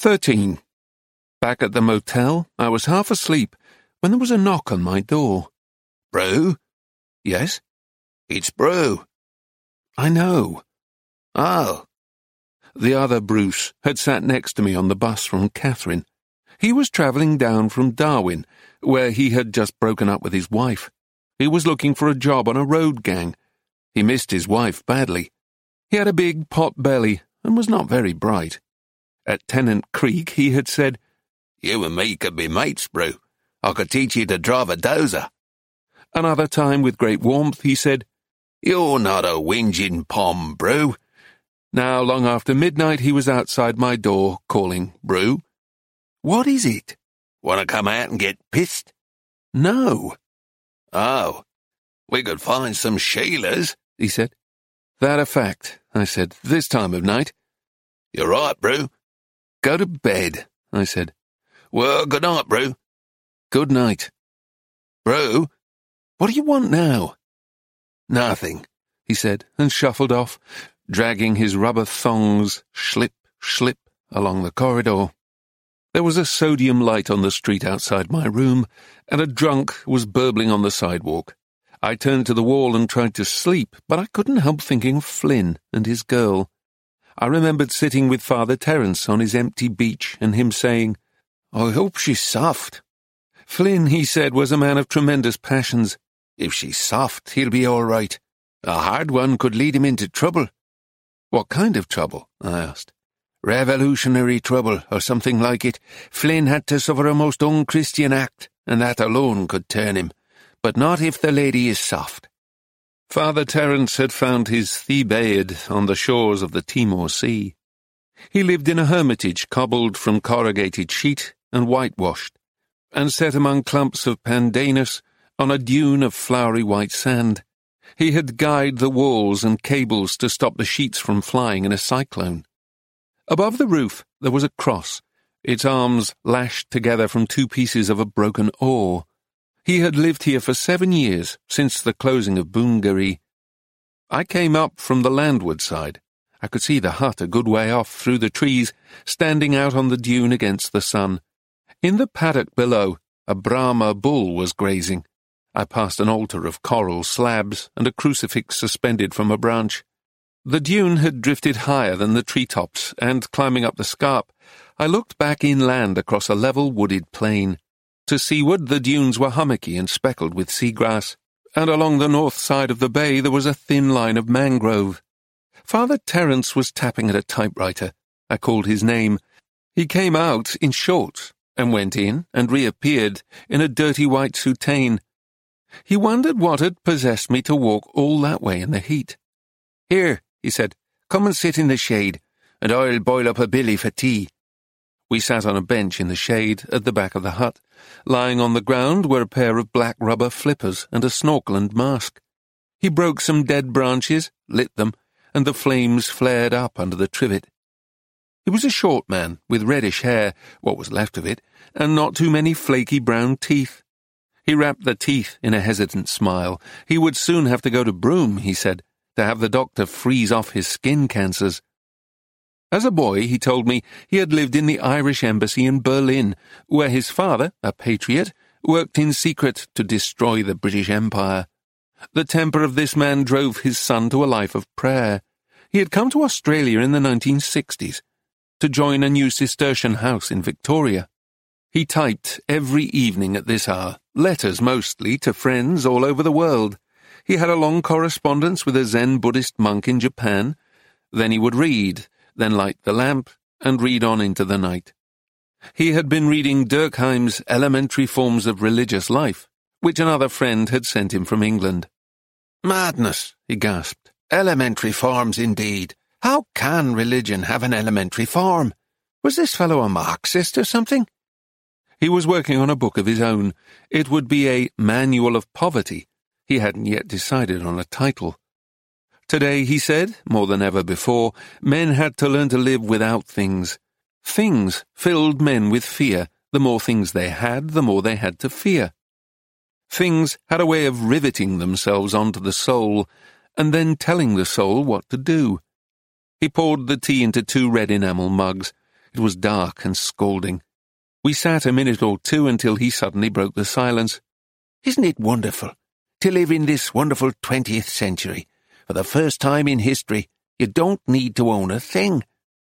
13. Back at the motel, I was half asleep when there was a knock on my door. Brew? Yes? It's Brew. I know. Oh. The other Bruce had sat next to me on the bus from Catherine. He was travelling down from Darwin, where he had just broken up with his wife. He was looking for a job on a road gang. He missed his wife badly. He had a big pot belly and was not very bright. At Tennant Creek he had said, "You and me could be mates, Brew. I could teach you to drive a dozer." Another time, with great warmth, he said, "You're not a whinging pom, Brew." Now, long after midnight, he was outside my door, calling, "Brew." "What is it?" "Want to come out and get pissed?" "No." "Oh, we could find some Sheilas," he said. "That a fact," I said, "this time of night." "You're right, Brew." "Go to bed," I said. "Well, good night, Brew." "Good night." "Brew?" "What do you want now?" "Nothing," he said, and shuffled off, dragging his rubber thongs, slip, slip, along the corridor. There was a sodium light on the street outside my room, and a drunk was burbling on the sidewalk. I turned to the wall and tried to sleep, but I couldn't help thinking of Flynn and his girl. I remembered sitting with Father Terence on his empty beach and him saying, "I hope she's soft." Flynn, he said, was a man of tremendous passions. If she's soft, he'll be all right. A hard one could lead him into trouble. "What kind of trouble?" I asked. "Revolutionary trouble, or something like it. Flynn had to suffer a most unchristian act, and that alone could turn him. But not if the lady is soft." Father Terence had found his Thebaid on the shores of the Timor Sea. He lived in a hermitage cobbled from corrugated sheet and whitewashed, and set among clumps of pandanus on a dune of flowery white sand. He had guyed the walls and cables to stop the sheets from flying in a cyclone. Above the roof there was a cross, its arms lashed together from two pieces of a broken oar. He had lived here for 7 years, since the closing of Boongaree. I came up from the landward side. I could see the hut a good way off through the trees, standing out on the dune against the sun. In the paddock below, a Brahma bull was grazing. I passed an altar of coral slabs and a crucifix suspended from a branch. The dune had drifted higher than the treetops, and climbing up the scarp, I looked back inland across a level wooded plain. To seaward the dunes were hummocky and speckled with seagrass, and along the north side of the bay there was a thin line of mangrove. Father Terence was tapping at a typewriter. I called his name. He came out in shorts, and went in and reappeared in a dirty white soutane. He wondered what had possessed me to walk all that way in the heat. "Here," he said, "come and sit in the shade, and I'll boil up a billy for tea." We sat on a bench in the shade at the back of the hut. Lying on the ground were a pair of black rubber flippers and a snorkel and mask. He broke some dead branches, lit them, and the flames flared up under the trivet. He was a short man, with reddish hair, what was left of it, and not too many flaky brown teeth. He wrapped the teeth in a hesitant smile. He would soon have to go to Broome, he said, to have the doctor freeze off his skin cancers. As a boy, he told me, he had lived in the Irish embassy in Berlin, where his father, a patriot, worked in secret to destroy the British Empire. The temper of this man drove his son to a life of prayer. He had come to Australia in the 1960s to join a new Cistercian house in Victoria. He typed every evening at this hour, letters mostly to friends all over the world. He had a long correspondence with a Zen Buddhist monk in Japan. Then he would read, then light the lamp, and read on into the night. He had been reading Durkheim's Elementary Forms of Religious Life, which another friend had sent him from England. "Madness," he gasped. "Elementary forms indeed. How can religion have an elementary form? Was this fellow a Marxist or something?" He was working on a book of his own. It would be a Manual of Poverty. He hadn't yet decided on a title. Today, he said, more than ever before, men had to learn to live without things. Things filled men with fear. The more things they had, the more they had to fear. Things had a way of riveting themselves onto the soul, and then telling the soul what to do. He poured the tea into 2 red enamel mugs. It was dark and scalding. We sat a minute or two until he suddenly broke the silence. "Isn't it wonderful to live in this wonderful 20th century? For the first time in history, you don't need to own a thing."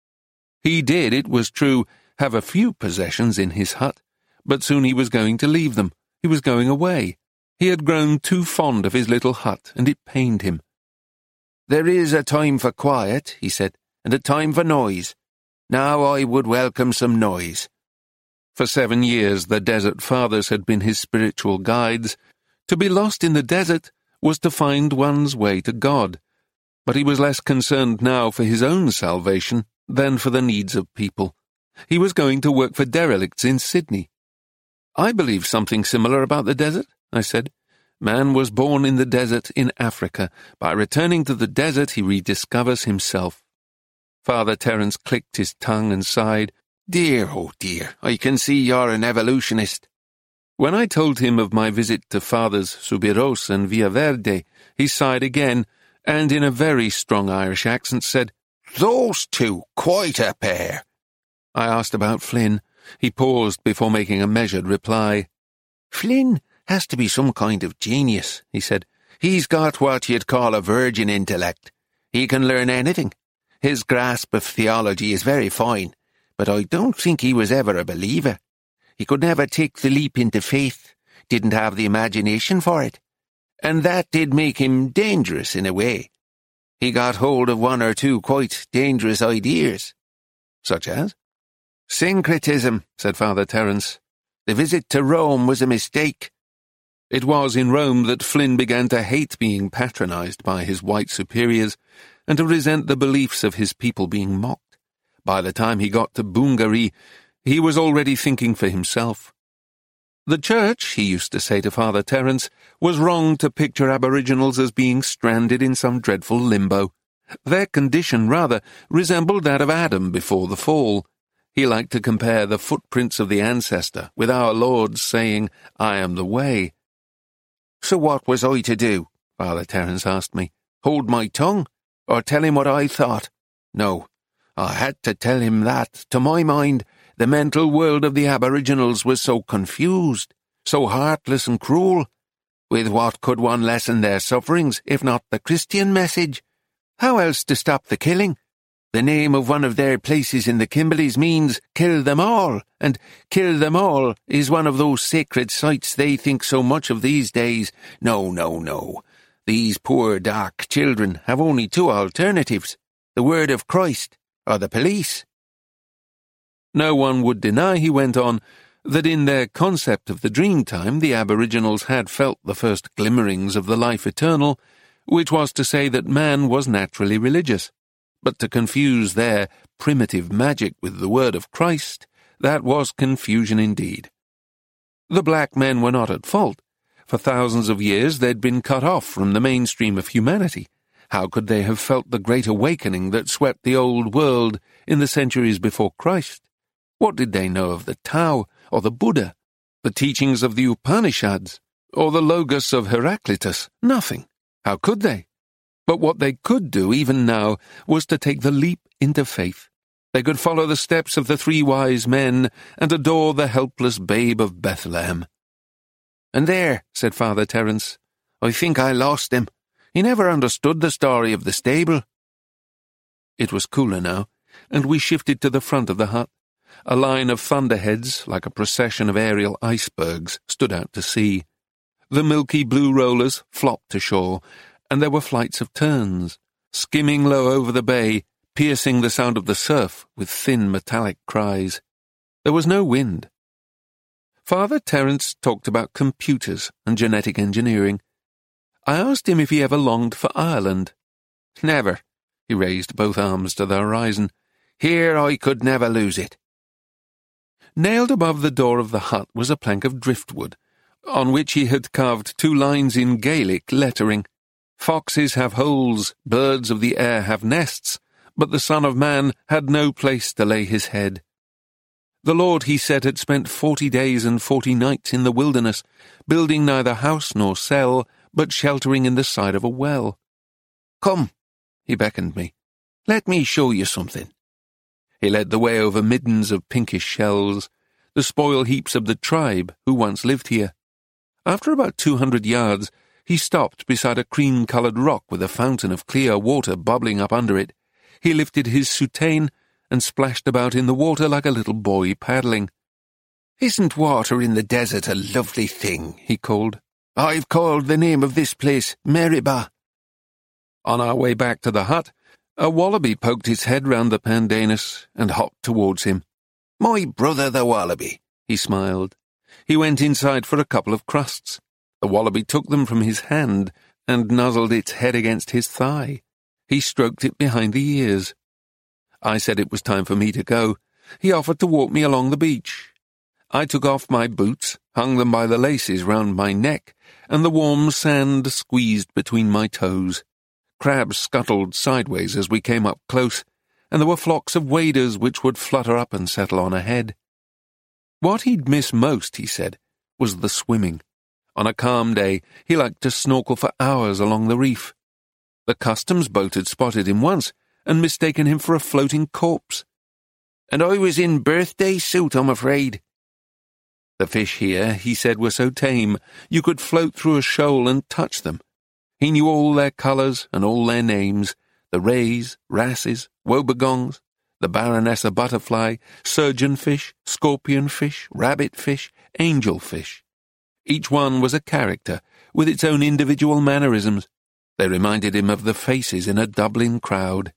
He did, it was true, have a few possessions in his hut, but soon he was going to leave them. He was going away. He had grown too fond of his little hut, and it pained him. "There is a time for quiet," he said, "and a time for noise. Now I would welcome some noise." For 7 years the Desert Fathers had been his spiritual guides. To be lost in the desert was to find one's way to God. But he was less concerned now for his own salvation than for the needs of people. He was going to work for derelicts in Sydney. "I believe something similar about the desert," I said. "Man was born in the desert in Africa. By returning to the desert he rediscovers himself." Father Terence clicked his tongue and sighed. "Dear, oh dear, I can see you're an evolutionist." When I told him of my visit to Fathers Subiros and Villaverde, he sighed again, and in a very strong Irish accent said, "Those two, quite a pair." I asked about Flynn. He paused before making a measured reply. "Flynn has to be some kind of genius," he said. "He's got what you'd call a virgin intellect. He can learn anything. His grasp of theology is very fine, but I don't think he was ever a believer. He could never take the leap into faith, didn't have the imagination for it, and that did make him dangerous in a way. He got hold of one or two quite dangerous ideas." "Such as?" "Syncretism," said Father Terence. "The visit to Rome was a mistake." It was in Rome that Flynn began to hate being patronized by his white superiors and to resent the beliefs of his people being mocked. By the time he got to Bungaree, he was already thinking for himself. The church, he used to say to Father Terence, was wrong to picture Aboriginals as being stranded in some dreadful limbo. Their condition, rather, resembled that of Adam before the fall. He liked to compare the footprints of the ancestor with our Lord's saying, "I am the way." "So what was I to do?" Father Terence asked me. "Hold my tongue? Or tell him what I thought? No, I had to tell him that, to my mind, the mental world of the Aboriginals was so confused, so heartless and cruel. With what could one lessen their sufferings, if not the Christian message? How else to stop the killing? The name of one of their places in the Kimberleys means kill them all, and kill them all is one of those sacred sites they think so much of these days. No, no, no. These poor dark children have only two alternatives, the word of Christ or the police." No one would deny, he went on, that in their concept of the dreamtime the Aboriginals had felt the first glimmerings of the life eternal, which was to say that man was naturally religious. But to confuse their primitive magic with the word of Christ, that was confusion indeed. The black men were not at fault. For thousands of years they'd been cut off from the mainstream of humanity. How could they have felt the great awakening that swept the old world in the centuries before Christ? What did they know of the Tao or the Buddha, the teachings of the Upanishads, or the Logos of Heraclitus? Nothing. How could they? But what they could do, even now, was to take the leap into faith. They could follow the steps of the 3 wise men and adore the helpless babe of Bethlehem. "And there," said Father Terence, "I think I lost him. He never understood the story of the stable." It was cooler now, and we shifted to the front of the hut. A line of thunderheads, like a procession of aerial icebergs, stood out to sea. The milky blue rollers flopped to shore, and there were flights of terns, skimming low over the bay, piercing the sound of the surf with thin metallic cries. There was no wind. Father Terence talked about computers and genetic engineering. I asked him if he ever longed for Ireland. "Never." He raised both arms to the horizon. "Here I could never lose it." Nailed above the door of the hut was a plank of driftwood, on which he had carved 2 lines in Gaelic lettering. "Foxes have holes, birds of the air have nests, but the Son of Man had no place to lay his head." The Lord, he said, had spent 40 days and 40 nights in the wilderness, building neither house nor cell, but sheltering in the side of a well. "Come," he beckoned me. "Let me show you something." He led the way over middens of pinkish shells, the spoil heaps of the tribe who once lived here. After about 200 yards, he stopped beside a cream-coloured rock with a fountain of clear water bubbling up under it. He lifted his soutane and splashed about in the water like a little boy paddling. "Isn't water in the desert a lovely thing?" he called. "I've called the name of this place Meribah." On our way back to the hut, a wallaby poked its head round the pandanus and hopped towards him. "My brother the wallaby," he smiled. He went inside for a couple of crusts. The wallaby took them from his hand and nuzzled its head against his thigh. He stroked it behind the ears. I said it was time for me to go. He offered to walk me along the beach. I took off my boots, hung them by the laces round my neck, and the warm sand squeezed between my toes. Crabs scuttled sideways as we came up close, and there were flocks of waders which would flutter up and settle on ahead. What he'd miss most, he said, was the swimming. On a calm day, he liked to snorkel for hours along the reef. The customs boat had spotted him once and mistaken him for a floating corpse. "And I was in birthday suit, I'm afraid." The fish here, he said, were so tame you could float through a shoal and touch them. He knew all their colours and all their names, the rays, wrasses, wobegongs, the baronessa butterfly, surgeon fish, scorpion fish, rabbit fish, angel fish. Each one was a character, with its own individual mannerisms. They reminded him of the faces in a Dublin crowd.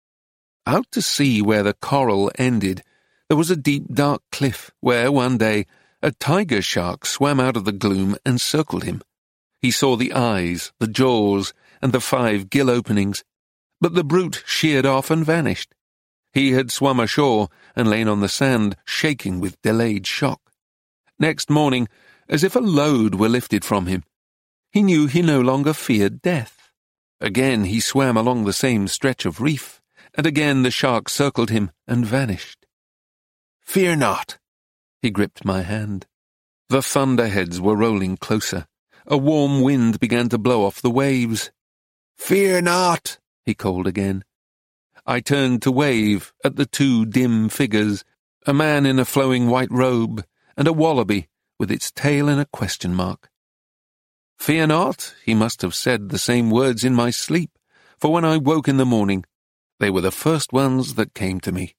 Out to sea, where the coral ended, there was a deep dark cliff where, one day, a tiger shark swam out of the gloom and circled him. He saw the eyes, the jaws, and the 5 gill openings, but the brute sheared off and vanished. He had swum ashore and lain on the sand, shaking with delayed shock. Next morning, as if a load were lifted from him, he knew he no longer feared death. Again he swam along the same stretch of reef, and again the shark circled him and vanished. "Fear not." He gripped my hand. The thunderheads were rolling closer. A warm wind began to blow off the waves. "Fear not," he called again. I turned to wave at the 2 dim figures, a man in a flowing white robe, and a wallaby with its tail in a question mark. Fear not, he must have said the same words in my sleep, for when I woke in the morning, they were the first ones that came to me.